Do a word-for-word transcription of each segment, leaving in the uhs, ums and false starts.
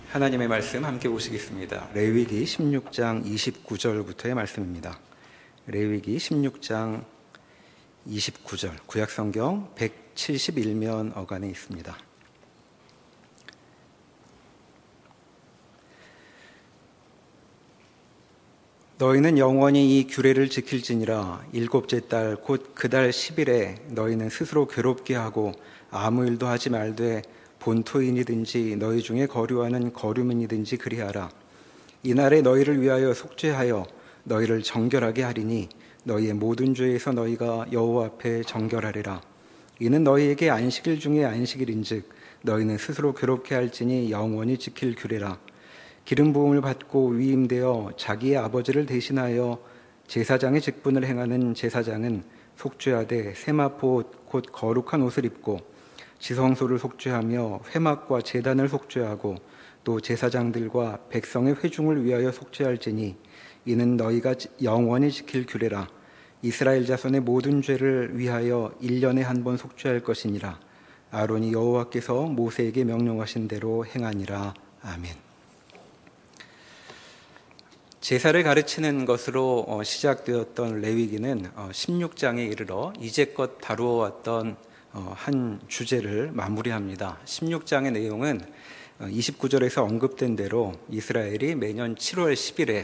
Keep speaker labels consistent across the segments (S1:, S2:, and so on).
S1: 하나님의 말씀 함께 보시겠습니다. 레위기 십육 장 이십구 절부터의 말씀입니다. 레위기 십육 장 이십구 절, 구약성경 백칠십일 면 어간에 있습니다. 너희는 영원히 이 규례를 지킬지니라. 일곱째 달 곧 그 달 십 일에 너희는 스스로 괴롭게 하고 아무 일도 하지 말되 본토인이든지 너희 중에 거류하는 거류민이든지 그리하라. 이날에 너희를 위하여 속죄하여 너희를 정결하게 하리니 너희의 모든 죄에서 너희가 여호와 앞에 정결하리라. 이는 너희에게 안식일 중에 안식일인즉 너희는 스스로 괴롭게 할지니 영원히 지킬 규례라. 기름 부음을 받고 위임되어 자기의 아버지를 대신하여 제사장의 직분을 행하는 제사장은 속죄하되 세마포 곧 거룩한 옷을 입고 지성소를 속죄하며 회막과 제단을 속죄하고 또 제사장들과 백성의 회중을 위하여 속죄할지니 이는 너희가 영원히 지킬 규례라. 이스라엘 자손의 모든 죄를 위하여 일 년에 한 번 속죄할 것이니라. 아론이 여호와께서 모세에게 명령하신 대로 행하니라. 아멘. 제사를 가르치는 것으로 시작되었던 레위기는 십육 장에 이르러 이제껏 다루어왔던 한 주제를 마무리합니다. 십육 장의 내용은 이십구 절에서 언급된 대로 이스라엘이 매년 칠월 십일에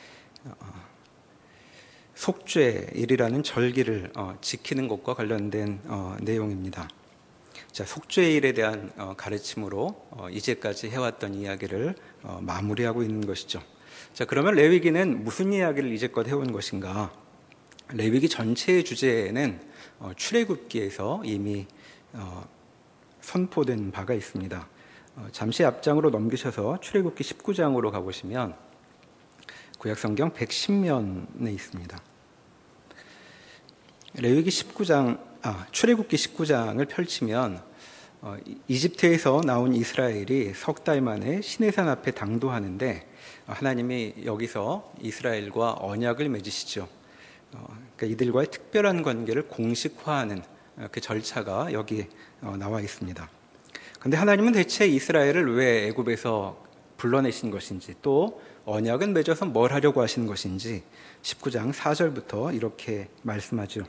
S1: 속죄일이라는 절기를 지키는 것과 관련된 내용입니다. 자, 속죄일에 대한 가르침으로 이제까지 해왔던 이야기를 마무리하고 있는 것이죠. 자, 그러면 레위기는 무슨 이야기를 이제껏 해온 것인가? 레위기 전체의 주제는 출애굽기에서 이미 선포된 바가 있습니다. 잠시 앞장으로 넘기셔서 출애굽기 십구 장으로 가보시면 구약성경 백십 면에 있습니다. 레위기 십구 장, 아, 출애굽기 십구 장을 펼치면 어, 이집트에서 나온 이스라엘이 석 달 만에 시내산 앞에 당도하는데 하나님이 여기서 이스라엘과 언약을 맺으시죠. 어, 그러니까 이들과의 특별한 관계를 공식화하는 그 절차가 여기 어, 나와 있습니다. 그런데 하나님은 대체 이스라엘을 왜 애굽에서 불러내신 것인지, 또 언약은 맺어서 뭘 하려고 하시는 것인지 십구 장 사 절부터 이렇게 말씀하죠.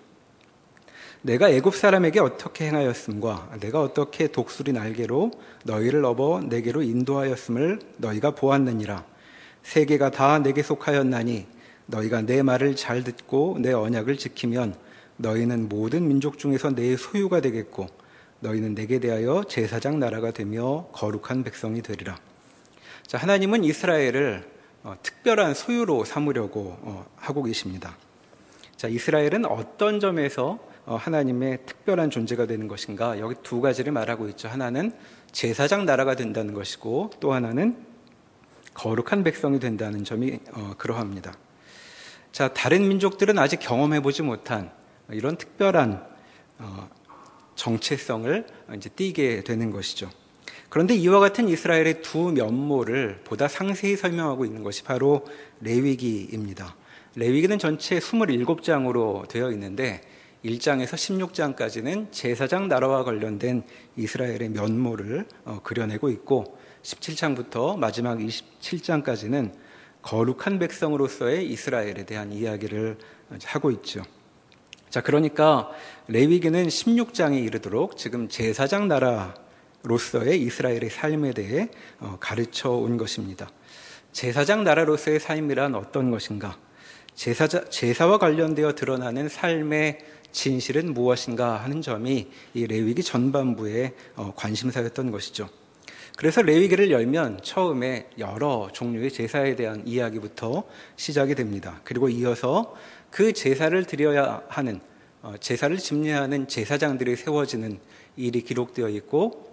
S1: 내가 애굽 사람에게 어떻게 행하였음과 내가 어떻게 독수리 날개로 너희를 업어 내게로 인도하였음을 너희가 보았느니라. 세계가 다 내게 속하였나니 너희가 내 말을 잘 듣고 내 언약을 지키면 너희는 모든 민족 중에서 내 소유가 되겠고 너희는 내게 대하여 제사장 나라가 되며 거룩한 백성이 되리라. 자, 하나님은 이스라엘을 어, 특별한 소유로 삼으려고 어, 하고 계십니다. 자, 이스라엘은 어떤 점에서 어, 하나님의 특별한 존재가 되는 것인가? 여기 두 가지를 말하고 있죠. 하나는 제사장 나라가 된다는 것이고 또 하나는 거룩한 백성이 된다는 점이 어, 그러합니다. 자, 다른 민족들은 아직 경험해보지 못한 이런 특별한 어, 정체성을 이제 띠게 되는 것이죠. 그런데 이와 같은 이스라엘의 두 면모를 보다 상세히 설명하고 있는 것이 바로 레위기입니다. 레위기는 전체 이십칠 장으로 되어 있는데 일 장에서 십육 장까지는 제사장 나라와 관련된 이스라엘의 면모를 어, 그려내고 있고 십칠 장부터 마지막 이십칠 장까지는 거룩한 백성으로서의 이스라엘에 대한 이야기를 하고 있죠. 자, 그러니까 레위기는 십육 장에 이르도록 지금 제사장 나라로서의 이스라엘의 삶에 대해 가르쳐 온 것입니다. 제사장 나라로서의 삶이란 어떤 것인가? 제사자, 제사와 관련되어 드러나는 삶의 진실은 무엇인가 하는 점이 이 레위기 전반부의 관심사였던 것이죠. 그래서 레위기를 열면 처음에 여러 종류의 제사에 대한 이야기부터 시작이 됩니다. 그리고 이어서 그 제사를 드려야 하는, 제사를 집례하는 제사장들이 세워지는 일이 기록되어 있고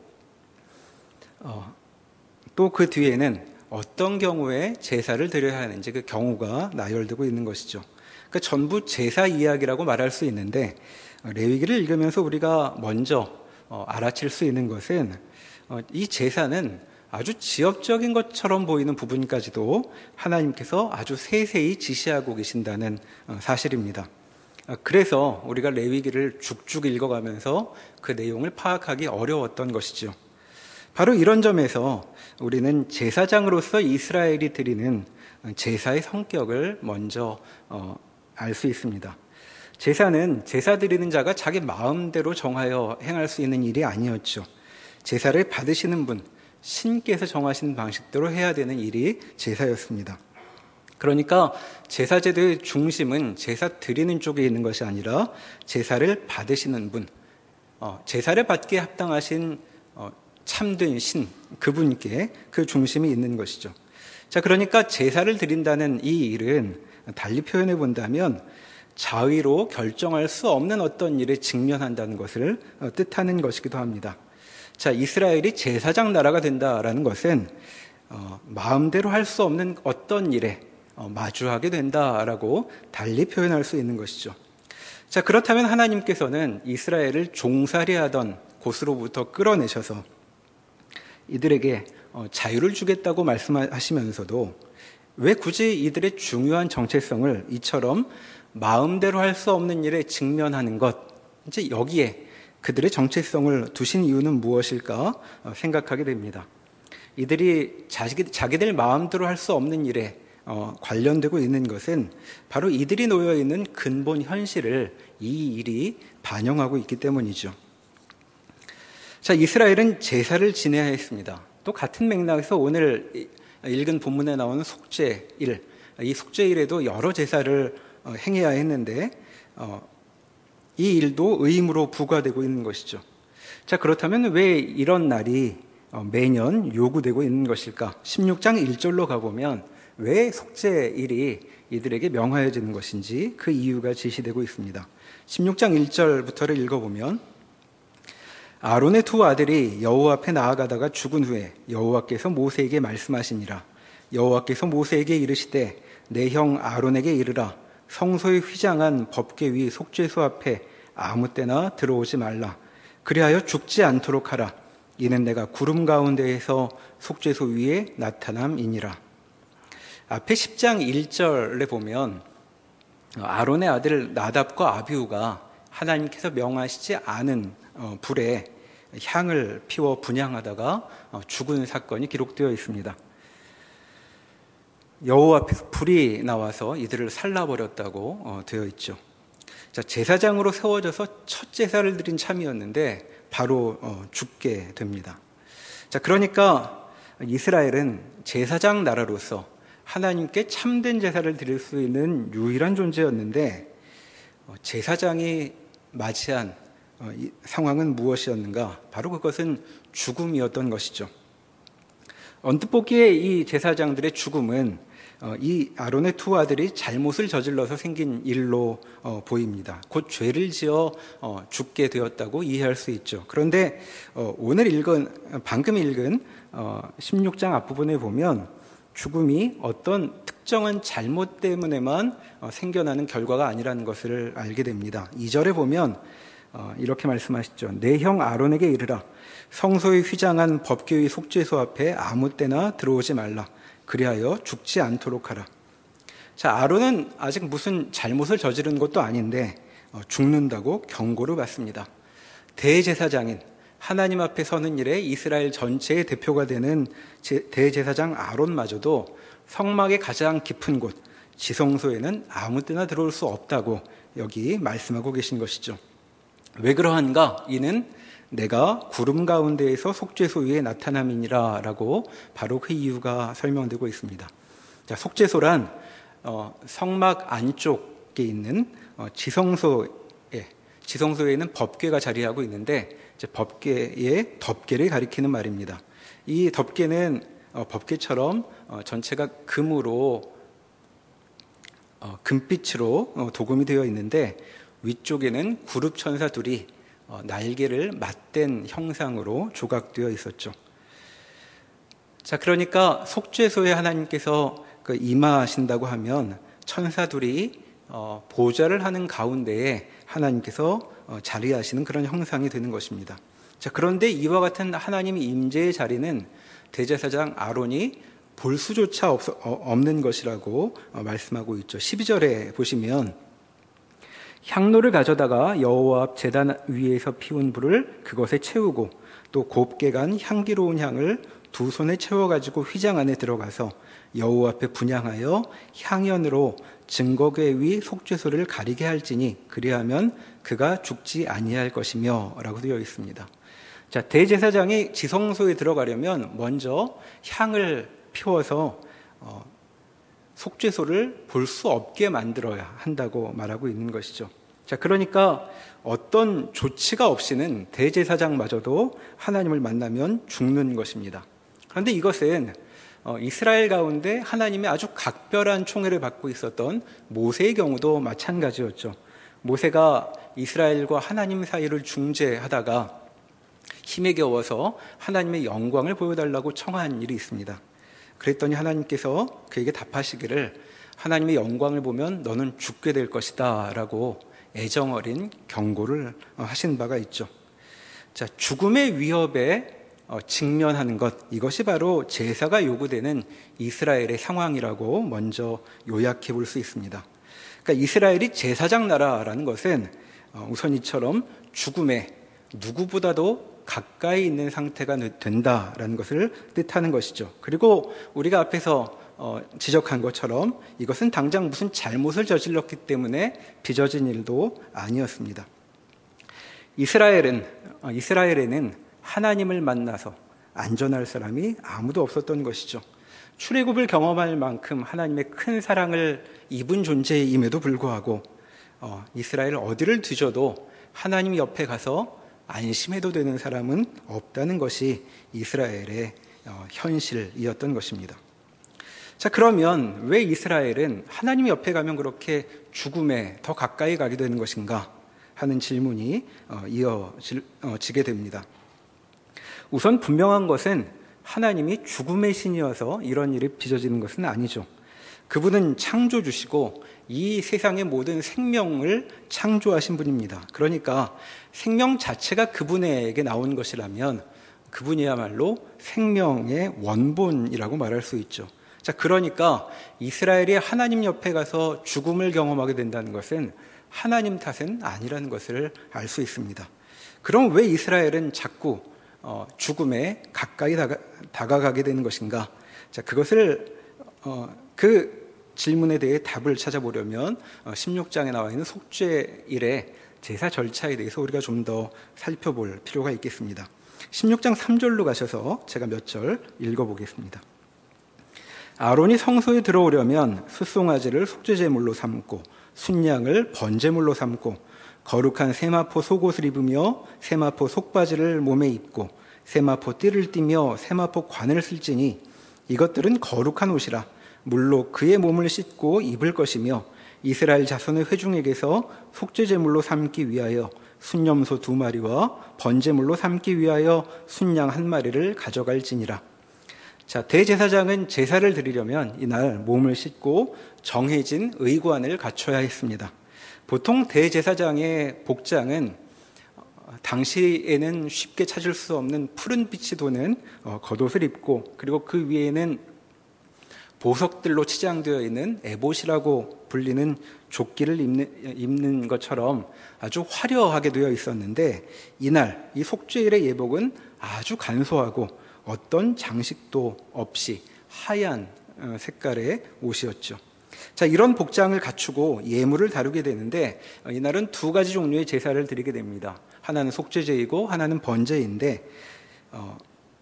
S1: 또 그 뒤에는 어떤 경우에 제사를 드려야 하는지 그 경우가 나열되고 있는 것이죠. 그러니까 전부 제사 이야기라고 말할 수 있는데 레위기를 읽으면서 우리가 먼저 알아챌 수 있는 것은 이 제사는 아주 지엽적인 것처럼 보이는 부분까지도 하나님께서 아주 세세히 지시하고 계신다는 사실입니다. 그래서 우리가 레위기를 쭉쭉 읽어가면서 그 내용을 파악하기 어려웠던 것이죠. 바로 이런 점에서 우리는 제사장으로서 이스라엘이 드리는 제사의 성격을 먼저 어, 알 수 있습니다. 제사는 제사 드리는 자가 자기 마음대로 정하여 행할 수 있는 일이 아니었죠. 제사를 받으시는 분, 신께서 정하신 방식대로 해야 되는 일이 제사였습니다. 그러니까 제사제도의 중심은 제사 드리는 쪽에 있는 것이 아니라 제사를 받으시는 분, 어, 제사를 받기에 합당하신 어, 참된 신, 그분께 그 중심이 있는 것이죠. 자, 그러니까 제사를 드린다는 이 일은 달리 표현해 본다면 자의로 결정할 수 없는 어떤 일에 직면한다는 것을 뜻하는 것이기도 합니다. 자, 이스라엘이 제사장 나라가 된다라는 것은 어, 마음대로 할 수 없는 어떤 일에 어, 마주하게 된다라고 달리 표현할 수 있는 것이죠. 자, 그렇다면 하나님께서는 이스라엘을 종살이하던 곳으로부터 끌어내셔서 이들에게 어, 자유를 주겠다고 말씀하시면서도 왜 굳이 이들의 중요한 정체성을 이처럼 마음대로 할 수 없는 일에 직면하는 것, 이제 여기에 그들의 정체성을 두신 이유는 무엇일까 생각하게 됩니다. 이들이 자기, 자기들 마음대로 할 수 없는 일에 어, 관련되고 있는 것은 바로 이들이 놓여 있는 근본 현실을 이 일이 반영하고 있기 때문이죠. 자, 이스라엘은 제사를 지내야 했습니다. 또 같은 맥락에서 오늘 읽은 본문에 나오는 속죄일, 이 속죄일에도 여러 제사를 행해야 했는데 어, 이 일도 의무로 부과되고 있는 것이죠. 자, 그렇다면 왜 이런 날이 매년 요구되고 있는 것일까? 십육 장 일 절로 가보면 왜 속죄일이 이들에게 명하여지는 것인지 그 이유가 제시되고 있습니다. 십육 장 일 절부터를 읽어보면 아론의 두 아들이 여호와 앞에 나아가다가 죽은 후에 여호와께서 모세에게 말씀하시니라. 여호와께서 모세에게 이르시되 내 형 아론에게 이르라. 성소에 휘장한 법궤 위 속죄소 앞에 아무 때나 들어오지 말라. 그리하여 죽지 않도록 하라. 이는 내가 구름 가운데에서 속죄소 위에 나타남이니라. 앞에 십 장 일 절에 보면 아론의 아들 나답과 아비후가 하나님께서 명하시지 않은 불에 향을 피워 분향하다가 죽은 사건이 기록되어 있습니다. 여호와 앞에서 불이 나와서 이들을 살라버렸다고 되어 있죠. 자, 제사장으로 세워져서 첫 제사를 드린 참이었는데 바로 죽게 됩니다. 자, 그러니까 이스라엘은 제사장 나라로서 하나님께 참된 제사를 드릴 수 있는 유일한 존재였는데 제사장이 맞이한 상황은 무엇이었는가? 바로 그것은 죽음이었던 것이죠. 언뜻 보기에 이 제사장들의 죽음은 이 아론의 두 아들이 잘못을 저질러서 생긴 일로 보입니다. 곧 죄를 지어 죽게 되었다고 이해할 수 있죠. 그런데 오늘 읽은, 방금 읽은 십육 장 앞부분에 보면 죽음이 어떤 특정한 잘못 때문에만 생겨나는 결과가 아니라는 것을 알게 됩니다. 이 절에 보면 이렇게 말씀하시죠. 내 형 아론에게 이르라. 성소에 휘장한 법궤 위 속죄소 앞에 아무 때나 들어오지 말라. 그리하여 죽지 않도록 하라. 자, 아론은 아직 무슨 잘못을 저지른 것도 아닌데 죽는다고 경고를 받습니다. 대제사장인 하나님 앞에 서는 일에 이스라엘 전체의 대표가 되는 대제사장 아론마저도 성막의 가장 깊은 곳 지성소에는 아무 때나 들어올 수 없다고 여기 말씀하고 계신 것이죠. 왜 그러한가? 이는 내가 구름 가운데에서 속죄소 위에 나타남이니라 라고 바로 그 이유가 설명되고 있습니다. 자, 속죄소란 어, 성막 안쪽에 있는 어, 지성소에, 지성소에는 법궤가 자리하고 있는데 이제 법궤의 덮개를 가리키는 말입니다. 이 덮개는 어, 법궤처럼 어, 전체가 금으로 어, 금빛으로 어, 도금이 되어 있는데 위쪽에는 구룹 천사 둘이 어, 날개를 맞댄 형상으로 조각되어 있었죠. 자, 그러니까 속죄소에 하나님께서 그 임하신다고 하면 천사 둘이 어, 보좌를 하는 가운데에 하나님께서 어, 자리하시는 그런 형상이 되는 것입니다. 자, 그런데 이와 같은 하나님의 임재의 자리는 대제사장 아론이 볼 수조차 없, 어, 없는 것이라고 어, 말씀하고 있죠. 십이 절에 보시면 향로를 가져다가 여호와 앞 제단 위에서 피운 불을 그것에 채우고 또 곱게 간 향기로운 향을 두 손에 채워가지고 휘장 안에 들어가서 여호와 앞에 분향하여 향연으로 증거궤 위 속죄소를 가리게 할지니 그리하면 그가 죽지 아니할 것이며 라고 되어 있습니다. 자, 대제사장이 지성소에 들어가려면 먼저 향을 피워서 어, 속죄소를 볼 수 없게 만들어야 한다고 말하고 있는 것이죠. 자, 그러니까 어떤 조치가 없이는 대제사장마저도 하나님을 만나면 죽는 것입니다. 그런데 이것은 이스라엘 가운데 하나님의 아주 각별한 총애를 받고 있었던 모세의 경우도 마찬가지였죠. 모세가 이스라엘과 하나님 사이를 중재하다가 힘에 겨워서 하나님의 영광을 보여달라고 청한 일이 있습니다. 그랬더니 하나님께서 그에게 답하시기를 하나님의 영광을 보면 너는 죽게 될 것이다 라고 애정어린 경고를 하신 바가 있죠. 자, 죽음의 위협에 직면하는 것, 이것이 바로 제사가 요구되는 이스라엘의 상황이라고 먼저 요약해 볼 수 있습니다. 그러니까 이스라엘이 제사장 나라라는 것은 우선 이처럼 죽음에 누구보다도 가까이 있는 상태가 된다라는 것을 뜻하는 것이죠. 그리고 우리가 앞에서 어, 지적한 것처럼 이것은 당장 무슨 잘못을 저질렀기 때문에 빚어진 일도 아니었습니다. 이스라엘은, 어, 이스라엘에는 하나님을 만나서 안전할 사람이 아무도 없었던 것이죠. 출애굽을 경험할 만큼 하나님의 큰 사랑을 입은 존재임에도 불구하고 어, 이스라엘 어디를 뒤져도 하나님 옆에 가서 안심해도 되는 사람은 없다는 것이 이스라엘의 어, 현실이었던 것입니다. 자, 그러면 왜 이스라엘은 하나님 옆에 가면 그렇게 죽음에 더 가까이 가게 되는 것인가 하는 질문이 이어지게 됩니다. 우선 분명한 것은 하나님이 죽음의 신이어서 이런 일이 빚어지는 것은 아니죠. 그분은 창조주시고 이 세상의 모든 생명을 창조하신 분입니다. 그러니까 생명 자체가 그분에게 나온 것이라면 그분이야말로 생명의 원본이라고 말할 수 있죠. 자, 그러니까 이스라엘이 하나님 옆에 가서 죽음을 경험하게 된다는 것은 하나님 탓은 아니라는 것을 알 수 있습니다. 그럼 왜 이스라엘은 자꾸 죽음에 가까이 다가, 다가가게 되는 것인가? 자, 그것을 어, 그 질문에 대해 답을 찾아보려면 십육 장에 나와 있는 속죄일의 제사 절차에 대해서 우리가 좀 더 살펴볼 필요가 있겠습니다. 십육 장 삼 절로 가셔서 제가 몇 절 읽어보겠습니다. 아론이 성소에 들어오려면 숫송아지를 속죄제물로 삼고 순양을 번제물로 삼고 거룩한 세마포 속옷을 입으며 세마포 속바지를 몸에 입고 세마포 띠를 띠며 세마포 관을 쓸지니 이것들은 거룩한 옷이라 물로 그의 몸을 씻고 입을 것이며 이스라엘 자손의 회중에게서 속죄제물로 삼기 위하여 순염소 두 마리와 번제물로 삼기 위하여 순양 한 마리를 가져갈지니라. 자, 대제사장은 제사를 드리려면 이날 몸을 씻고 정해진 의관을 갖춰야 했습니다. 보통 대제사장의 복장은 당시에는 쉽게 찾을 수 없는 푸른 빛이 도는 겉옷을 입고 그리고 그 위에는 보석들로 치장되어 있는 에봇이라고 불리는 조끼를 입는, 입는 것처럼 아주 화려하게 되어 있었는데 이날 이 속죄일의 예복은 아주 간소하고 어떤 장식도 없이 하얀 색깔의 옷이었죠. 자, 이런 복장을 갖추고 예물을 다루게 되는데 이날은 두 가지 종류의 제사를 드리게 됩니다. 하나는 속죄제이고 하나는 번제인데 어,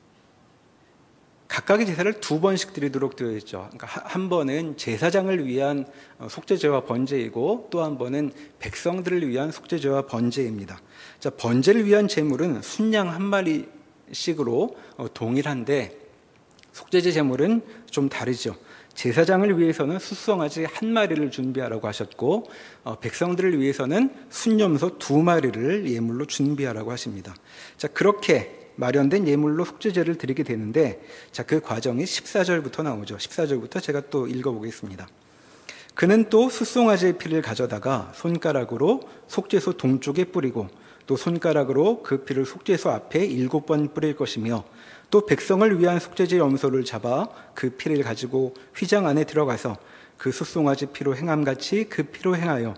S1: 각각의 제사를 두 번씩 드리도록 되어 있죠. 그러니까 한 번은 제사장을 위한 속죄제와 번제이고 또 한 번은 백성들을 위한 속죄제와 번제입니다. 자, 번제를 위한 제물은 순양 한 마리씩으로 동일한데 속죄제 제물은 좀 다르죠. 제사장을 위해서는 숫송아지 한 마리를 준비하라고 하셨고 어, 백성들을 위해서는 순염소 두 마리를 예물로 준비하라고 하십니다. 자, 그렇게 마련된 예물로 속죄제를 드리게 되는데 자, 그 과정이 십사 절부터 나오죠. 십사 절부터 제가 또 읽어보겠습니다. 그는 또 숫송아지의 피를 가져다가 손가락으로 속죄소 동쪽에 뿌리고 또 손가락으로 그 피를 속죄소 앞에 일곱 번 뿌릴 것이며 또 백성을 위한 속죄제 염소를 잡아 그 피를 가지고 휘장 안에 들어가서 그 숫송아지 피로 행함같이 그 피로 행하여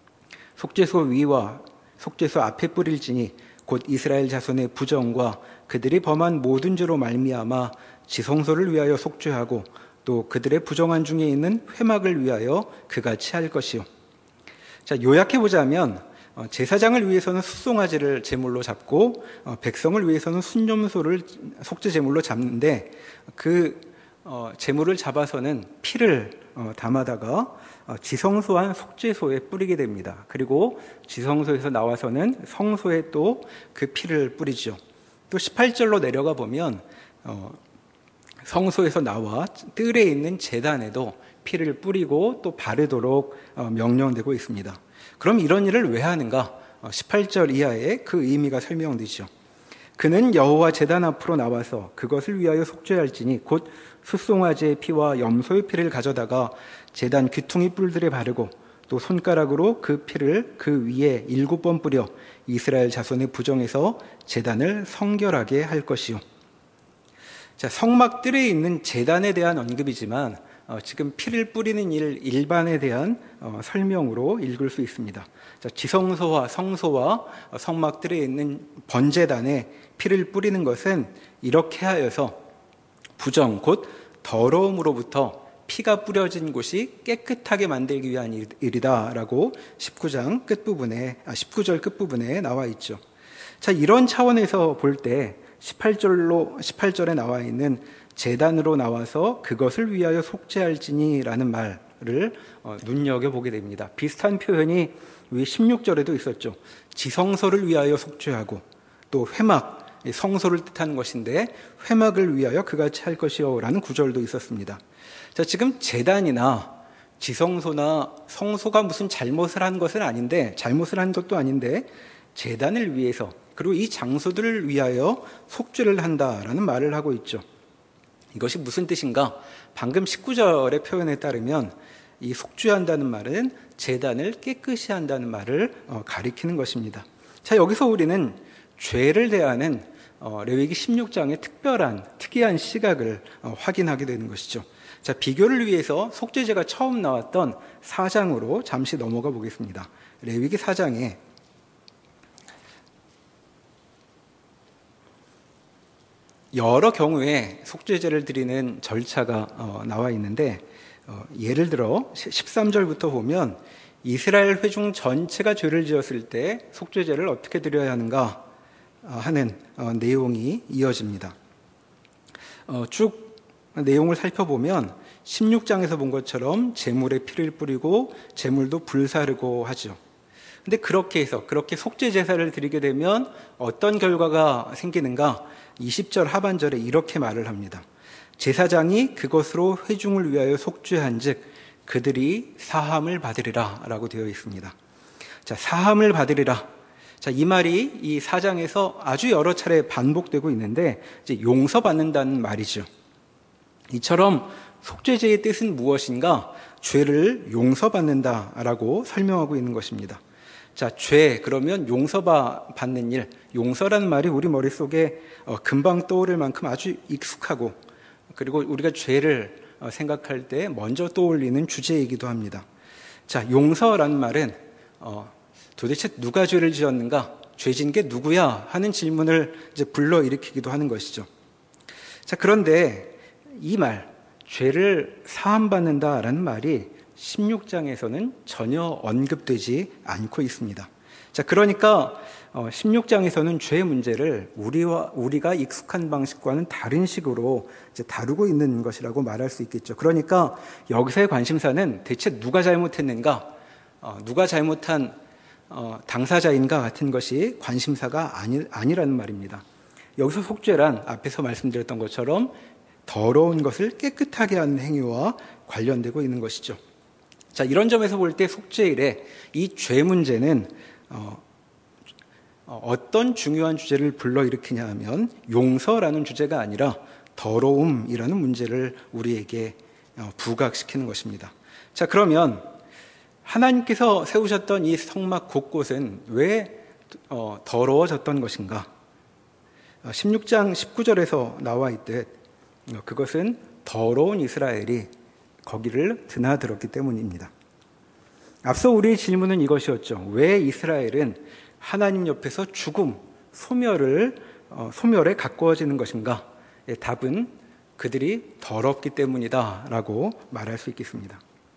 S1: 속죄소 위와 속죄소 앞에 뿌릴지니 곧 이스라엘 자손의 부정과 그들이 범한 모든 죄로 말미암아 지성소를 위하여 속죄하고 또 그들의 부정한 중에 있는 회막을 위하여 그같이 할 것이요. 자, 요약해 보자면 제사장을 위해서는 숫송아지를 제물로 잡고 백성을 위해서는 순념소를 속죄 제물로 잡는데 그 제물을 잡아서는 피를 담아다가 지성소한 속죄소에 뿌리게 됩니다. 그리고 지성소에서 나와서는 성소에 또 그 피를 뿌리죠. 또 십팔 절로 내려가 보면 성소에서 나와 뜰에 있는 제단에도 피를 뿌리고 또 바르도록 명령되고 있습니다. 그럼 이런 일을 왜 하는가? 십팔 절 이하에 그 의미가 설명되죠. 그는 여호와 제단 앞으로 나와서 그것을 위하여 속죄할지니 곧 숫송아지의 피와 염소의 피를 가져다가 제단 귀퉁이 뿔들에 바르고 또 손가락으로 그 피를 그 위에 일곱 번 뿌려 이스라엘 자손의 부정에서 제단을 성결하게 할 것이요. 자, 성막 뜰에 있는 제단에 대한 언급이지만 어, 지금 피를 뿌리는 일 일반에 대한 어, 설명으로 읽을 수 있습니다. 자, 지성소와 성소와 어, 성막 뜰에 있는 번제단에 피를 뿌리는 것은 이렇게 하여서 부정 곧 더러움으로부터 피가 뿌려진 곳이 깨끗하게 만들기 위한 일이다라고 십구 장 끝부분에 아, 십구 절 끝부분에 나와 있죠. 자, 이런 차원에서 볼 때 십팔 절로 십팔 절에 나와 있는 제단으로 나와서 그것을 위하여 속죄할지니라는 말을 어, 눈여겨보게 됩니다. 비슷한 표현이 위 십육 절에도 있었죠. 지성소를 위하여 속죄하고 또 회막, 성소를 뜻하는 것인데 회막을 위하여 그같이 할 것이요 라는 구절도 있었습니다. 자, 지금 제단이나 지성소나 성소가 무슨 잘못을 한 것은 아닌데 잘못을 한 것도 아닌데 제단을 위해서 그리고 이 장소들을 위하여 속죄를 한다라는 말을 하고 있죠. 이것이 무슨 뜻인가? 방금 십구 절의 표현에 따르면 이 속죄한다는 말은 제단을 깨끗이 한다는 말을 가리키는 것입니다. 자, 여기서 우리는 죄를 대하는 레위기 십육 장의 특별한 특이한 시각을 확인하게 되는 것이죠. 자, 비교를 위해서 속죄제가 처음 나왔던 사 장으로 잠시 넘어가 보겠습니다. 레위기 사 장에 여러 경우에 속죄제를 드리는 절차가 어, 나와 있는데 어, 예를 들어 십삼 절부터 보면 이스라엘 회중 전체가 죄를 지었을 때 속죄제를 어떻게 드려야 하는가 하는 어, 내용이 이어집니다. 어, 쭉 내용을 살펴보면 십육 장에서 본 것처럼 제물에 피를 뿌리고 제물도 불사르고 하죠. 근데 그렇게 해서 그렇게 속죄 제사를 드리게 되면 어떤 결과가 생기는가? 이십 절 하반절에 이렇게 말을 합니다. 제사장이 그것으로 회중을 위하여 속죄한즉 그들이 사함을 받으리라 라고 되어 있습니다. 자, 사함을 받으리라. 자, 이 말이 이 사 장에서 아주 여러 차례 반복되고 있는데 이제 용서받는다는 말이죠. 이처럼 속죄제의 뜻은 무엇인가? 죄를 용서받는다라고 설명하고 있는 것입니다. 자, 죄, 그러면 용서받는 일, 용서라는 말이 우리 머릿속에 금방 떠오를 만큼 아주 익숙하고 그리고 우리가 죄를 생각할 때 먼저 떠올리는 주제이기도 합니다. 자, 용서라는 말은 어, 도대체 누가 죄를 지었는가? 죄진 게 누구야? 하는 질문을 이제 불러일으키기도 하는 것이죠. 자, 그런데 이 말, 죄를 사함받는다라는 말이 십육 장에서는 전혀 언급되지 않고 있습니다. 자, 그러니까 십육 장에서는 죄 문제를 우리와 우리가 익숙한 방식과는 다른 식으로 이제 다루고 있는 것이라고 말할 수 있겠죠. 그러니까 여기서의 관심사는 대체 누가 잘못했는가, 어, 누가 잘못한 어, 당사자인가 같은 것이 관심사가 아니, 아니라는 말입니다. 여기서 속죄란 앞에서 말씀드렸던 것처럼 더러운 것을 깨끗하게 하는 행위와 관련되고 있는 것이죠. 자, 이런 점에서 볼 때 속죄일에 이 죄 문제는 어, 어떤 중요한 주제를 불러일으키냐 하면 용서라는 주제가 아니라 더러움이라는 문제를 우리에게 부각시키는 것입니다. 자, 그러면 하나님께서 세우셨던 이 성막 곳곳은 왜 더러워졌던 것인가? 십육 장 십구 절에서 나와 있듯 그것은 더러운 이스라엘이 거기를 드나들었기 때문입니다. 앞서 우리의 질문은 이것이었죠. 왜 이스라엘은 하나님 옆에서 죽음, 소멸을 소멸에 가까워지는 것인가? 예, 답은 그들이 더럽기 때문이다라고 말할 수 있겠습니다.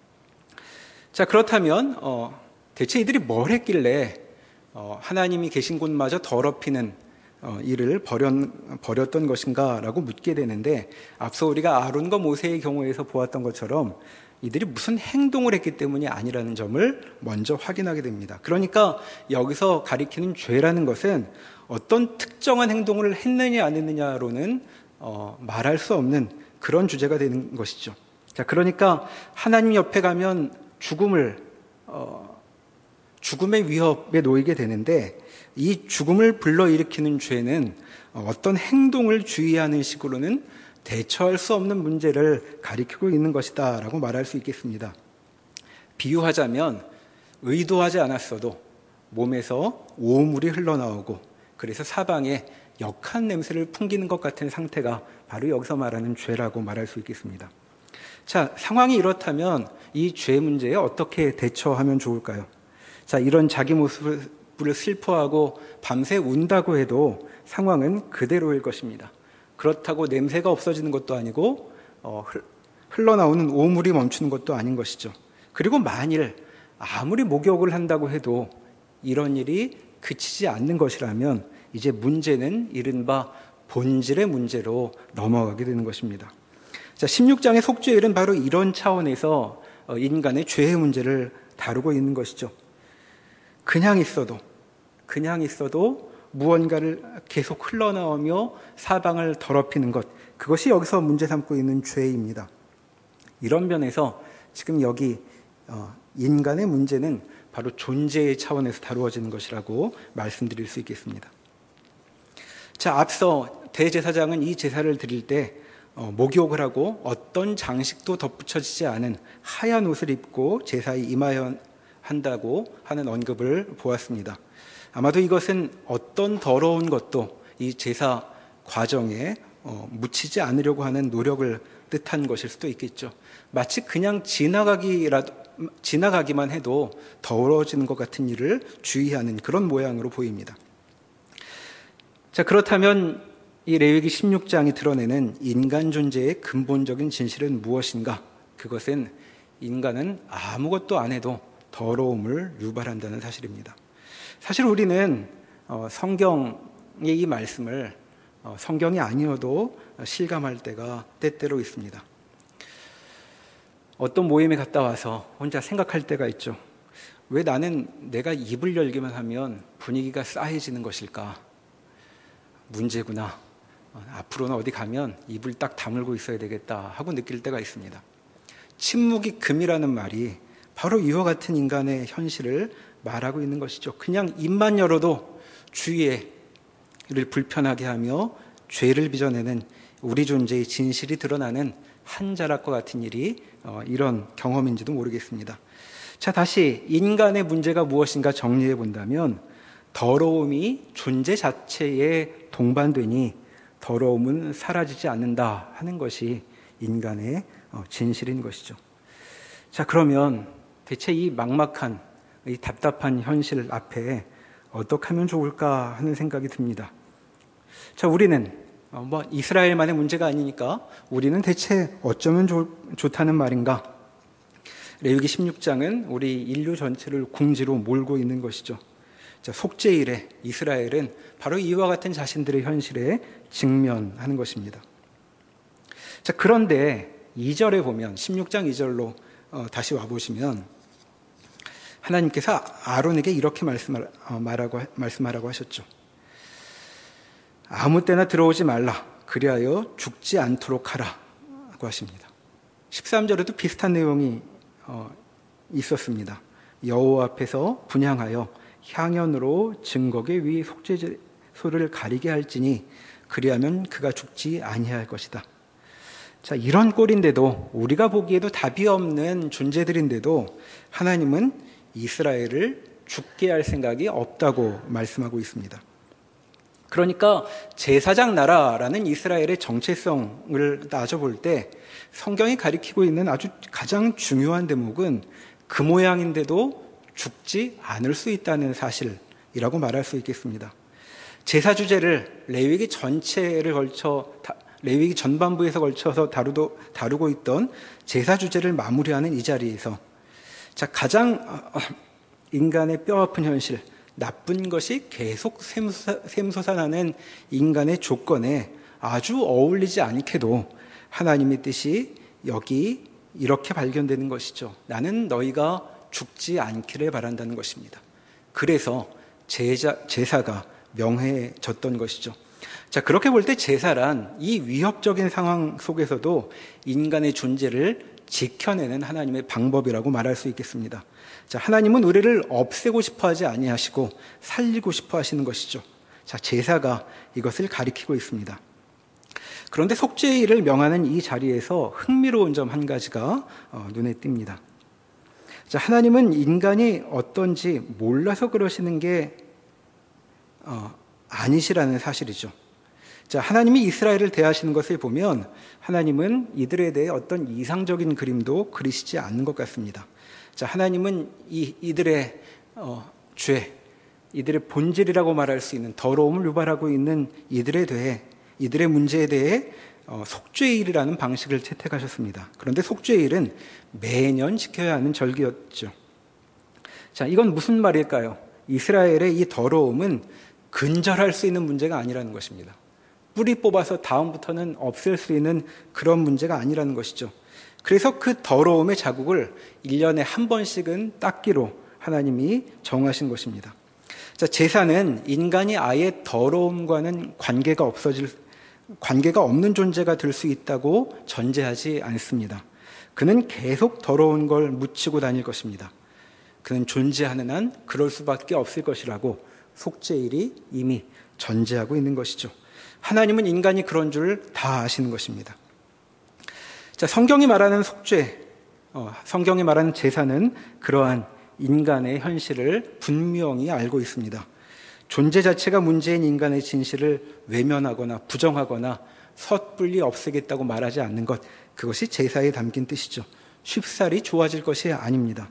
S1: 자, 그렇다면 어, 대체 이들이 뭘 했길래 어, 하나님이 계신 곳마저 더럽히는 어, 일을 버렸, 버렸던 것인가라고 묻게 되는데, 앞서 우리가 아론과 모세의 경우에서 보았던 것처럼 이들이 무슨 행동을 했기 때문이 아니라는 점을 먼저 확인하게 됩니다. 그러니까 여기서 가리키는 죄라는 것은 어떤 특정한 행동을 했느냐 안 했느냐로는 어, 말할 수 없는 그런 주제가 되는 것이죠. 자, 그러니까 하나님 옆에 가면 죽음을 어, 죽음의 위협에 놓이게 되는데, 이 죽음을 불러일으키는 죄는 어떤 행동을 주의하는 식으로는 대처할 수 없는 문제를 가리키고 있는 것이다 라고 말할 수 있겠습니다. 비유하자면 의도하지 않았어도 몸에서 오물이 흘러나오고 그래서 사방에 역한 냄새를 풍기는 것 같은 상태가 바로 여기서 말하는 죄라고 말할 수 있겠습니다. 자, 상황이 이렇다면 이 죄 문제에 어떻게 대처하면 좋을까요? 자, 이런 자기 모습을 슬퍼하고 밤새 운다고 해도 상황은 그대로일 것입니다. 그렇다고 냄새가 없어지는 것도 아니고 어, 흘러나오는 오물이 멈추는 것도 아닌 것이죠. 그리고 만일 아무리 목욕을 한다고 해도 이런 일이 그치지 않는 것이라면 이제 문제는 이른바 본질의 문제로 넘어가게 되는 것입니다. 자, 십육 장의 속죄일은 바로 이런 차원에서 인간의 죄의 문제를 다루고 있는 것이죠. 그냥 있어도, 그냥 있어도 무언가를 계속 흘러나오며 사방을 더럽히는 것, 그것이 여기서 문제 삼고 있는 죄입니다. 이런 면에서 지금 여기 인간의 문제는 바로 존재의 차원에서 다루어지는 것이라고 말씀드릴 수 있겠습니다. 자, 앞서 대제사장은 이 제사를 드릴 때 목욕을 하고 어떤 장식도 덧붙여지지 않은 하얀 옷을 입고 제사에 임하여 한다고 하는 언급을 보았습니다. 아마도 이것은 어떤 더러운 것도 이 제사 과정에 어, 묻히지 않으려고 하는 노력을 뜻한 것일 수도 있겠죠. 마치 그냥 지나가기라도, 지나가기만 해도 더러워지는 것 같은 일을 주의하는 그런 모양으로 보입니다. 자, 그렇다면 이 레위기 십육 장이 드러내는 인간 존재의 근본적인 진실은 무엇인가? 그것은 인간은 아무것도 안 해도 더러움을 유발한다는 사실입니다. 사실 우리는 성경의 이 말씀을 성경이 아니어도 실감할 때가 때때로 있습니다. 어떤 모임에 갔다 와서 혼자 생각할 때가 있죠. 왜 나는 내가 입을 열기만 하면 분위기가 싸해지는 것일까? 문제구나. 앞으로는 어디 가면 입을 딱 다물고 있어야 되겠다 하고 느낄 때가 있습니다. 침묵이 금이라는 말이 바로 이와 같은 인간의 현실을 말하고 있는 것이죠. 그냥 입만 열어도 주위를 불편하게 하며 죄를 빚어내는 우리 존재의 진실이 드러나는 한자락과 같은 일이 이런 경험인지도 모르겠습니다. 자, 다시 인간의 문제가 무엇인가 정리해 본다면 더러움이 존재 자체에 동반되니 더러움은 사라지지 않는다 하는 것이 인간의 진실인 것이죠. 자, 그러면 대체 이 막막한, 이 답답한 현실 앞에 어떻게 하면 좋을까 하는 생각이 듭니다. 자, 우리는 뭐 이스라엘만의 문제가 아니니까 우리는 대체 어쩌면 좋, 좋다는 말인가? 레위기 십육 장은 우리 인류 전체를 궁지로 몰고 있는 것이죠. 자, 속죄일에 이스라엘은 바로 이와 같은 자신들의 현실에 직면하는 것입니다. 자, 그런데 이 절에 보면 십육 장 이 절로 어, 다시 와보시면 하나님께서 아론에게 이렇게 말씀하, 어, 말하고, 말씀하라고 하셨죠. 아무 때나 들어오지 말라. 그리하여 죽지 않도록 하라고 하십니다. 십삼 절에도 비슷한 내용이 어, 있었습니다. 여호와 앞에서 분향하여 향연으로 증거계 위 속죄소를 가리게 할지니 그리하면 그가 죽지 아니할 것이다. 자, 이런 꼴인데도, 우리가 보기에도 답이 없는 존재들인데도 하나님은 이스라엘을 죽게 할 생각이 없다고 말씀하고 있습니다. 그러니까 제사장 나라라는 이스라엘의 정체성을 따져볼 때 성경이 가리키고 있는 아주 가장 중요한 대목은 그 모양인데도 죽지 않을 수 있다는 사실이라고 말할 수 있겠습니다. 제사 주제를 레위기 전체를 걸쳐 레위기 전반부에서 걸쳐서 다루도, 다루고 있던 제사 주제를 마무리하는 이 자리에서 자, 가장 인간의 뼈아픈 현실, 나쁜 것이 계속 샘솟아, 샘솟아나는 인간의 조건에 아주 어울리지 않게도 하나님의 뜻이 여기 이렇게 발견되는 것이죠. 나는 너희가 죽지 않기를 바란다는 것입니다. 그래서 제자, 제사가 명해졌던 것이죠. 자, 그렇게 볼 때 제사란 이 위협적인 상황 속에서도 인간의 존재를 지켜내는 하나님의 방법이라고 말할 수 있겠습니다. 자, 하나님은 우리를 없애고 싶어 하지 아니하시고 살리고 싶어 하시는 것이죠. 자, 제사가 이것을 가리키고 있습니다. 그런데 속죄일을 명하는 이 자리에서 흥미로운 점 한 가지가 어, 눈에 띕니다. 자, 하나님은 인간이 어떤지 몰라서 그러시는 게 어, 아니시라는 사실이죠. 자, 하나님이 이스라엘을 대하시는 것을 보면 하나님은 이들에 대해 어떤 이상적인 그림도 그리시지 않는 것 같습니다. 자, 하나님은 이, 이들의 어, 죄, 이들의 본질이라고 말할 수 있는 더러움을 유발하고 있는 이들에 대해 이들의 문제에 대해 어, 속죄일이라는 방식을 채택하셨습니다. 그런데 속죄일은 매년 지켜야 하는 절기였죠. 자, 이건 무슨 말일까요? 이스라엘의 이 더러움은 근절할 수 있는 문제가 아니라는 것입니다. 뿌리 뽑아서 다음부터는 없앨 수 있는 그런 문제가 아니라는 것이죠. 그래서 그 더러움의 자국을 일 년에 한 번씩은 닦기로 하나님이 정하신 것입니다. 자, 제사는 인간이 아예 더러움과는 관계가 없어질, 관계가 없는 존재가 될 수 있다고 전제하지 않습니다. 그는 계속 더러운 걸 묻히고 다닐 것입니다. 그는 존재하는 한 그럴 수밖에 없을 것이라고 속죄일이 이미 전제하고 있는 것이죠. 하나님은 인간이 그런 줄 다 아시는 것입니다. 자, 성경이 말하는 속죄, 어, 성경이 말하는 제사는 그러한 인간의 현실을 분명히 알고 있습니다. 존재 자체가 문제인 인간의 진실을 외면하거나 부정하거나 섣불리 없애겠다고 말하지 않는 것, 그것이 제사에 담긴 뜻이죠. 쉽사리 좋아질 것이 아닙니다.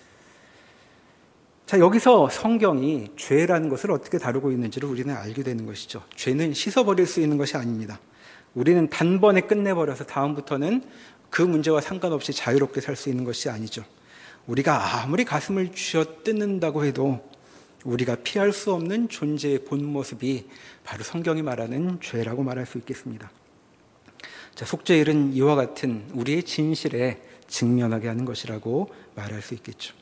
S1: 자, 여기서 성경이 죄라는 것을 어떻게 다루고 있는지를 우리는 알게 되는 것이죠. 죄는 씻어버릴 수 있는 것이 아닙니다. 우리는 단번에 끝내버려서 다음부터는 그 문제와 상관없이 자유롭게 살 수 있는 것이 아니죠. 우리가 아무리 가슴을 쥐어뜯는다고 해도 우리가 피할 수 없는 존재의 본 모습이 바로 성경이 말하는 죄라고 말할 수 있겠습니다. 자, 속죄일은 이와 같은 우리의 진실에 직면하게 하는 것이라고 말할 수 있겠죠.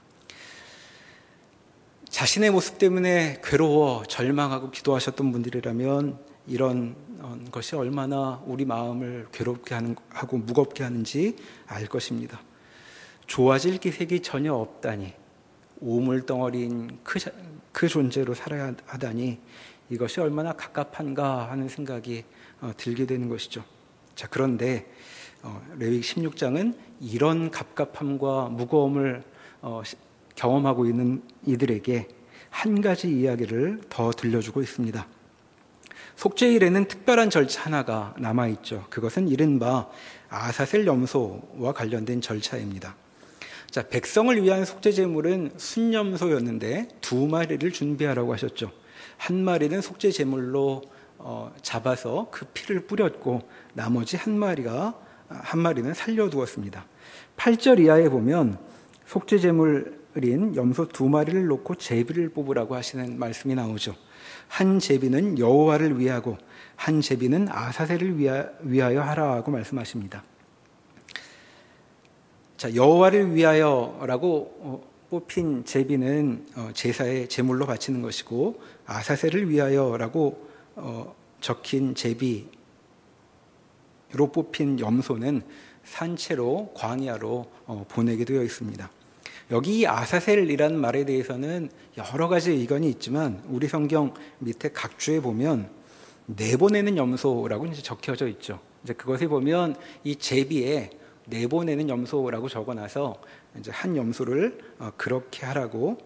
S1: 자신의 모습 때문에 괴로워 절망하고 기도하셨던 분들이라면 이런 것이 얼마나 우리 마음을 괴롭게 하는, 하고 무겁게 하는지 알 것입니다. 좋아질 기색이 전혀 없다니, 우물덩어리인 그, 그 존재로 살아야 하다니 이것이 얼마나 갑갑한가 하는 생각이 어, 들게 되는 것이죠. 자, 그런데 어, 레위기 십육 장은 이런 갑갑함과 무거움을 어, 경험하고 있는 이들에게 한 가지 이야기를 더 들려주고 있습니다. 속죄일에는 특별한 절차 하나가 남아있죠. 그것은 이른바 아사셀 염소와 관련된 절차입니다. 자, 백성을 위한 속죄 제물은 순염소였는데 두 마리를 준비하라고 하셨죠. 한 마리는 속죄 제물로 어, 잡아서 그 피를 뿌렸고 나머지 한 마리가 한 마리는 살려두었습니다. 팔 절 이하에 보면 속죄 제물인 염소 두 마리를 놓고 제비를 뽑으라고 하시는 말씀이 나오죠. 한 제비는 여호와를 위하고 한 제비는 아사셀을 위하여 하라고 말씀하십니다. 자, 여호와를 위하여라고 뽑힌 제비는 제사의 제물로 바치는 것이고 아사셀을 위하여라고 적힌 제비로 뽑힌 염소는 산채로 광야로 보내게 되어 있습니다. 여기 이 아사셀이라는 말에 대해서는 여러 가지 의견이 있지만 우리 성경 밑에 각주에 보면 내보내는 염소라고 이제 적혀져 있죠. 이제 그것을 보면 이 제비에 내보내는 염소라고 적어놔서 이제 한 염소를 그렇게 하라고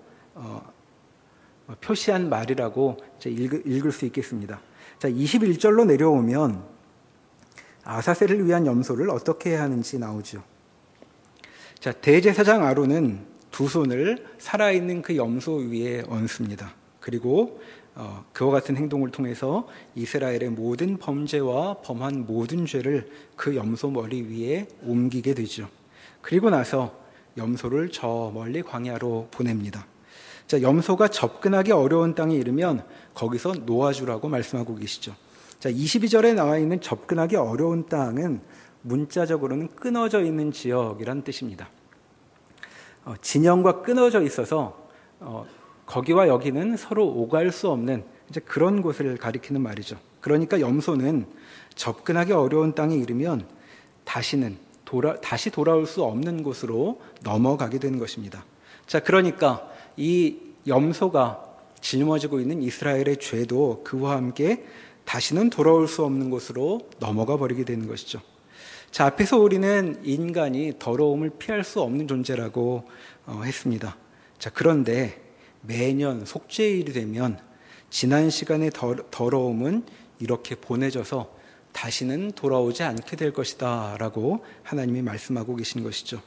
S1: 표시한 말이라고 이제 읽을 수 있겠습니다. 자, 이십일 절로 내려오면 아사셀을 위한 염소를 어떻게 해야 하는지 나오죠. 자, 대제사장 아론은 두 손을 살아있는 그 염소 위에 얹습니다. 그리고 어, 그와 같은 행동을 통해서 이스라엘의 모든 범죄와 범한 모든 죄를 그 염소 머리 위에 옮기게 되죠. 그리고 나서 염소를 저 멀리 광야로 보냅니다. 자, 염소가 접근하기 어려운 땅에 이르면 거기서 놓아주라고 말씀하고 계시죠. 자, 이십이 절에 나와 있는 접근하기 어려운 땅은 문자적으로는 끊어져 있는 지역이란 뜻입니다. 어, 진영과 끊어져 있어서 어, 거기와 여기는 서로 오갈 수 없는 이제 그런 곳을 가리키는 말이죠. 그러니까 염소는 접근하기 어려운 땅에 이르면 다시는 돌아, 다시 돌아올 수 없는 곳으로 넘어가게 되는 것입니다. 자, 그러니까 이 염소가 짊어지고 있는 이스라엘의 죄도 그와 함께 다시는 돌아올 수 없는 곳으로 넘어가 버리게 되는 것이죠. 자, 앞에서 우리는 인간이 더러움을 피할 수 없는 존재라고 어, 했습니다. 자, 그런데 매년 속죄일이 되면 지난 시간의 더, 더러움은 이렇게 보내져서 다시는 돌아오지 않게 될 것이다 라고 하나님이 말씀하고 계신 것이죠.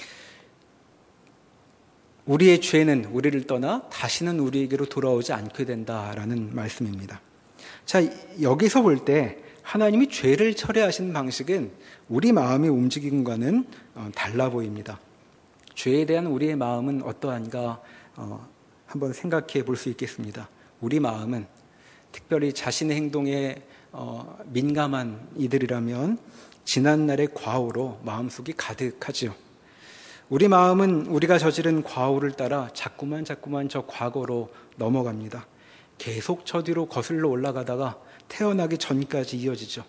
S1: 우리의 죄는 우리를 떠나 다시는 우리에게로 돌아오지 않게 된다라는 말씀입니다. 자, 여기서 볼 때 하나님이 죄를 철회하시는 방식은 우리 마음의 움직임과는 달라 보입니다. 죄에 대한 우리의 마음은 어떠한가 어, 한번 생각해 볼 수 있겠습니다. 우리 마음은 특별히 자신의 행동에 어, 민감한 이들이라면 지난날의 과오로 마음속이 가득하죠. 우리 마음은 우리가 저지른 과오를 따라 자꾸만 자꾸만 저 과거로 넘어갑니다. 계속 저 뒤로 거슬러 올라가다가 태어나기 전까지 이어지죠.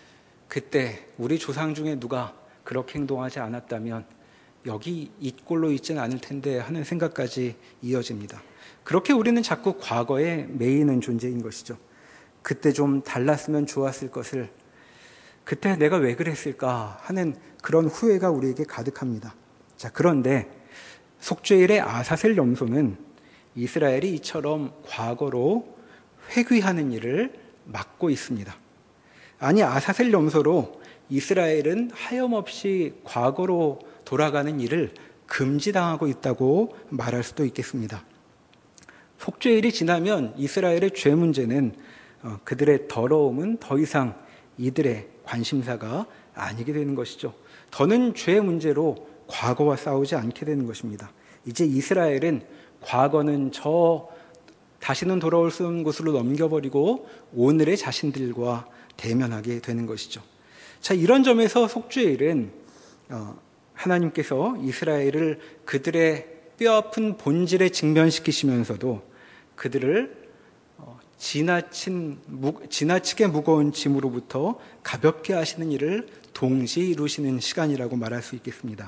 S1: 그때 우리 조상 중에 누가 그렇게 행동하지 않았다면 여기 이 꼴로 있지는 않을 텐데 하는 생각까지 이어집니다. 그렇게 우리는 자꾸 과거에 매이는 존재인 것이죠. 그때 좀 달랐으면 좋았을 것을, 그때 내가 왜 그랬을까 하는 그런 후회가 우리에게 가득합니다. 자, 그런데 속죄일의 아사셀 염소는 이스라엘이 이처럼 과거로 회귀하는 일을 막고 있습니다. 아니, 아사셀 염소로 이스라엘은 하염없이 과거로 돌아가는 일을 금지당하고 있다고 말할 수도 있겠습니다. 속죄일이 지나면 이스라엘의 죄 문제는 어, 그들의 더러움은 더 이상 이들의 관심사가 아니게 되는 것이죠. 더는 죄 문제로 과거와 싸우지 않게 되는 것입니다. 이제 이스라엘은 과거는 저 다시는 돌아올 수 없는 곳으로 넘겨버리고 오늘의 자신들과 대면하게 되는 것이죠. 자, 이런 점에서 속죄일은 어, 하나님께서 이스라엘을 그들의 뼈아픈 본질에 직면시키시면서도 그들을 어, 지나친, 무, 지나치게 무거운 짐으로부터 가볍게 하시는 일을 동시에 이루시는 시간이라고 말할 수 있겠습니다.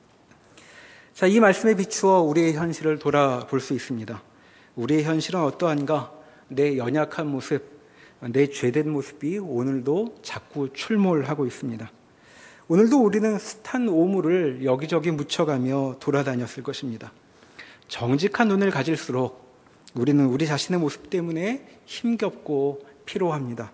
S1: 자, 이 말씀에 비추어 우리의 현실을 돌아볼 수 있습니다. 우리의 현실은 어떠한가? 내 연약한 모습, 내 죄된 모습이 오늘도 자꾸 출몰하고 있습니다. 오늘도 우리는 숱한 오물을 여기저기 묻혀가며 돌아다녔을 것입니다. 정직한 눈을 가질수록 우리는 우리 자신의 모습 때문에 힘겹고 피로합니다.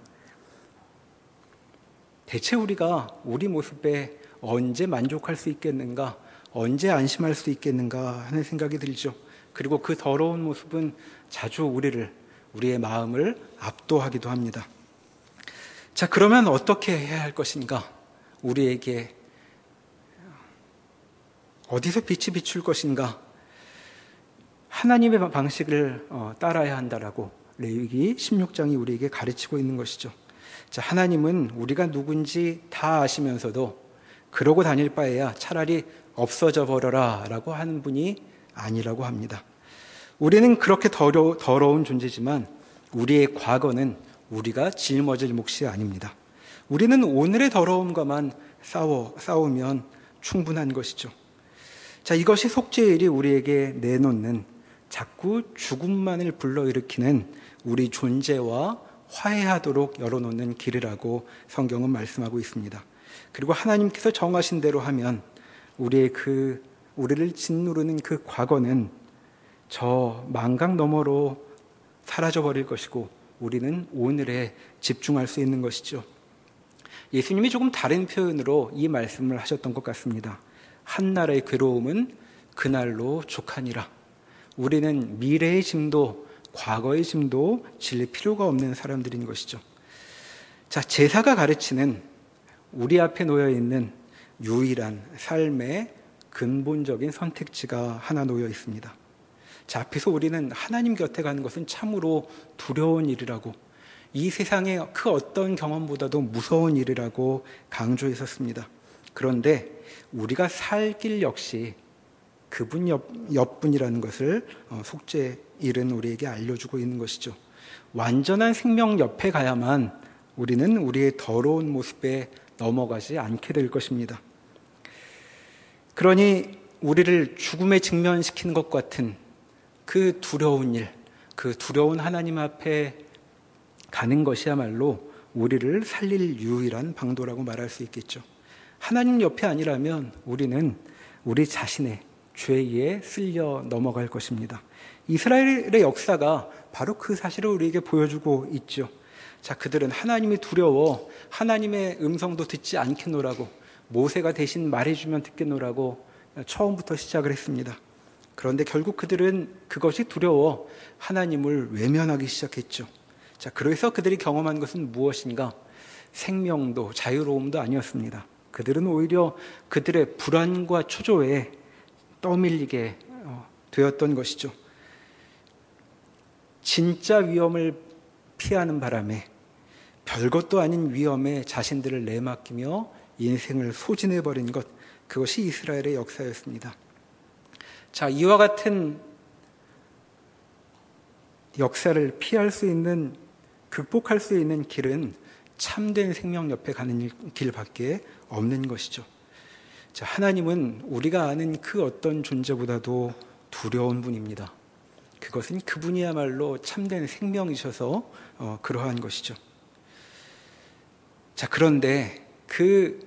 S1: 대체 우리가 우리 모습에 언제 만족할 수 있겠는가? 언제 안심할 수 있겠는가 하는 생각이 들죠. 그리고 그 더러운 모습은 자주 우리를, 우리의 마음을 압도하기도 합니다. 자, 그러면 어떻게 해야 할 것인가? 우리에게 어디서 빛이 비출 것인가? 하나님의 방식을 따라야 한다라고 레위기 십육 장이 우리에게 가르치고 있는 것이죠. 자, 하나님은 우리가 누군지 다 아시면서도 그러고 다닐 바에야 차라리 없어져 버려라 라고 하는 분이 아니라고 합니다. 우리는 그렇게 더러, 더러운 존재지만 우리의 과거는 우리가 짊어질 몫이 아닙니다. 우리는 오늘의 더러움과만 싸워, 싸우면 충분한 것이죠. 자, 이것이 속죄일이 우리에게 내놓는 자꾸 죽음만을 불러일으키는 우리 존재와 화해하도록 열어놓는 길이라고 성경은 말씀하고 있습니다. 그리고 하나님께서 정하신 대로 하면 우리의 그, 우리를 짓누르는 그 과거는 저 망각 너머로 사라져버릴 것이고 우리는 오늘에 집중할 수 있는 것이죠. 예수님이 조금 다른 표현으로 이 말씀을 하셨던 것 같습니다. 한나라의 괴로움은 그날로 족하니라. 우리는 미래의 짐도 과거의 짐도 질 필요가 없는 사람들인 것이죠. 자, 제사가 가르치는 우리 앞에 놓여 있는 유일한 삶의 근본적인 선택지가 하나 놓여 있습니다. 자, 앞에서 우리는 하나님 곁에 가는 것은 참으로 두려운 일이라고, 이 세상의 그 어떤 경험보다도 무서운 일이라고 강조했었습니다. 그런데 우리가 살 길 역시 그분 옆, 옆분이라는 것을 속죄 일은 우리에게 알려주고 있는 것이죠. 완전한 생명 옆에 가야만 우리는 우리의 더러운 모습에 넘어가지 않게 될 것입니다. 그러니 우리를 죽음에 직면시키는 것 같은 그 두려운 일, 그 두려운 하나님 앞에 가는 것이야말로 우리를 살릴 유일한 방도라고 말할 수 있겠죠. 하나님 옆에 아니라면 우리는 우리 자신의 죄에 쓸려 넘어갈 것입니다. 이스라엘의 역사가 바로 그 사실을 우리에게 보여주고 있죠. 자, 그들은 하나님이 두려워 하나님의 음성도 듣지 않겠노라고, 모세가 대신 말해주면 듣겠노라고 처음부터 시작을 했습니다. 그런데 결국 그들은 그것이 두려워 하나님을 외면하기 시작했죠. 자, 그래서 그들이 경험한 것은 무엇인가? 생명도 자유로움도 아니었습니다. 그들은 오히려 그들의 불안과 초조에 떠밀리게 되었던 것이죠. 진짜 위험을 피하는 바람에 별것도 아닌 위험에 자신들을 내맡기며 인생을 소진해버린 것, 그것이 이스라엘의 역사였습니다. 자, 이와 같은 역사를 피할 수 있는, 극복할 수 있는 길은 참된 생명 옆에 가는 길밖에 없는 것이죠. 자, 하나님은 우리가 아는 그 어떤 존재보다도 두려운 분입니다. 그것은 그분이야말로 참된 생명이셔서 어, 그러한 것이죠. 자, 그런데 그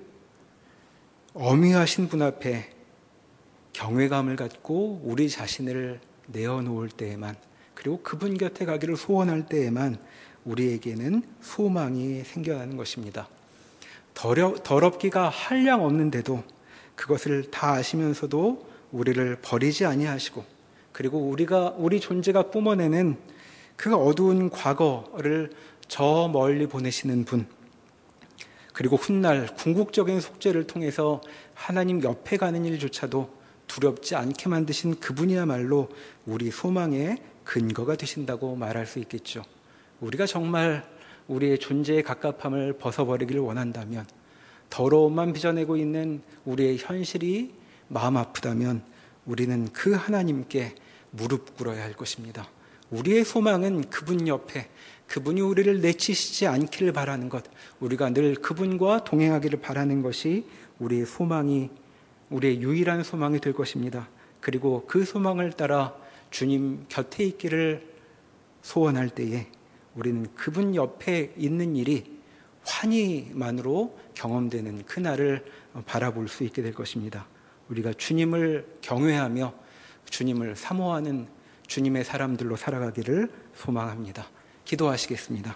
S1: 어미하신 분 앞에 경외감을 갖고 우리 자신을 내어놓을 때에만, 그리고 그분 곁에 가기를 소원할 때에만 우리에게는 소망이 생겨나는 것입니다. 더러, 더럽기가 한량 없는데도 그것을 다 아시면서도 우리를 버리지 아니하시고, 그리고 우리가 우리 존재가 뿜어내는 그 어두운 과거를 저 멀리 보내시는 분, 그리고 훗날 궁극적인 속죄를 통해서 하나님 옆에 가는 일조차도 두렵지 않게 만드신 그분이야말로 우리 소망의 근거가 되신다고 말할 수 있겠죠. 우리가 정말 우리의 존재의 갑갑함을 벗어버리기를 원한다면, 더러움만 빚어내고 있는 우리의 현실이 마음 아프다면 우리는 그 하나님께 무릎 꿇어야 할 것입니다. 우리의 소망은 그분 옆에, 그분이 우리를 내치시지 않기를 바라는 것, 우리가 늘 그분과 동행하기를 바라는 것이 우리의 소망이, 우리의 유일한 소망이 될 것입니다. 그리고 그 소망을 따라 주님 곁에 있기를 소원할 때에 우리는 그분 옆에 있는 일이 환희만으로 경험되는 그날을 바라볼 수 있게 될 것입니다. 우리가 주님을 경외하며 주님을 사모하는 주님의 사람들로 살아가기를 소망합니다. 기도하시겠습니다.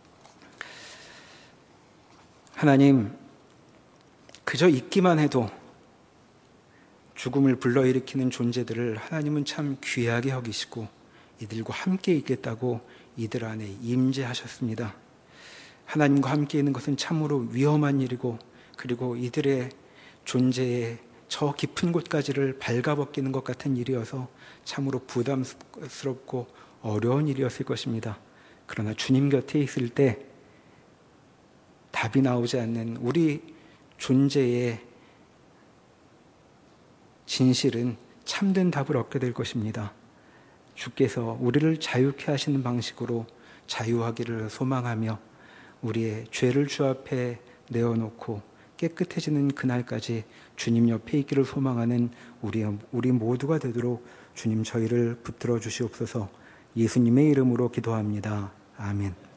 S1: 하나님, 그저 있기만 해도 죽음을 불러일으키는 존재들을 하나님은 참 귀하게 여기시고 이들과 함께 있겠다고 이들 안에 임재하셨습니다. 하나님과 함께 있는 것은 참으로 위험한 일이고, 그리고 이들의 존재의 저 깊은 곳까지를 발가벗기는 것 같은 일이어서 참으로 부담스럽고 어려운 일이었을 것입니다. 그러나 주님 곁에 있을 때 답이 나오지 않는 우리 존재의 진실은 참된 답을 얻게 될 것입니다. 주께서 우리를 자유케 하시는 방식으로 자유하기를 소망하며 우리의 죄를 주 앞에 내어놓고 깨끗해지는 그날까지 주님 옆에 있기를 소망하는 우리, 우리 모두가 되도록 주님 저희를 붙들어 주시옵소서. 예수님의 이름으로 기도합니다. 아멘.